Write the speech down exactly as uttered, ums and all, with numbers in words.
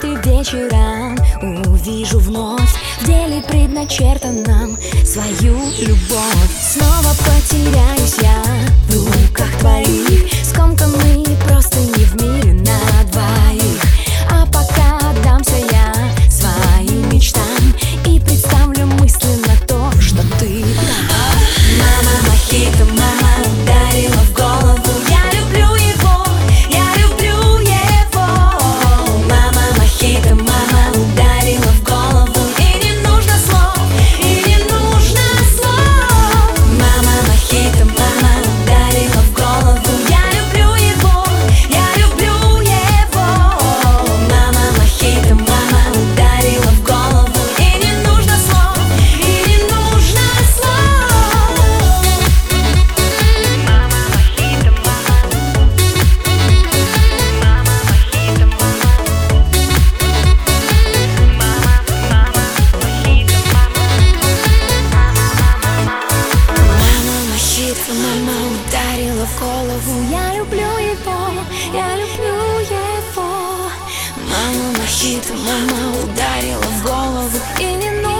и вечером увижу вновь в деле предначертанном свою любовь. Снова потеряюсь я в руках твоих, скомканные просто не в мире на двоих. А пока отдамся я своим мечтам и представлю мысленно то, что ты права. Мама мохито, мама ударила в голову. Я люблю его, я люблю его. Мама мохито, мама ударила в голову. И не нужно слов, и не нужно слов. Мама мохито, мама ударила в голову. Я люблю его, я люблю его. Мама мохито, мама ударила в голову. И не нужно слов, и не нужно слов. Мама мохито, мама. Мама мохито, мама. Мама, мама мохито, мама. Мама мохито, мама ударила в голову. Я люблю его, я люблю его. Мама мохито, мама ударила в голову. И не нужно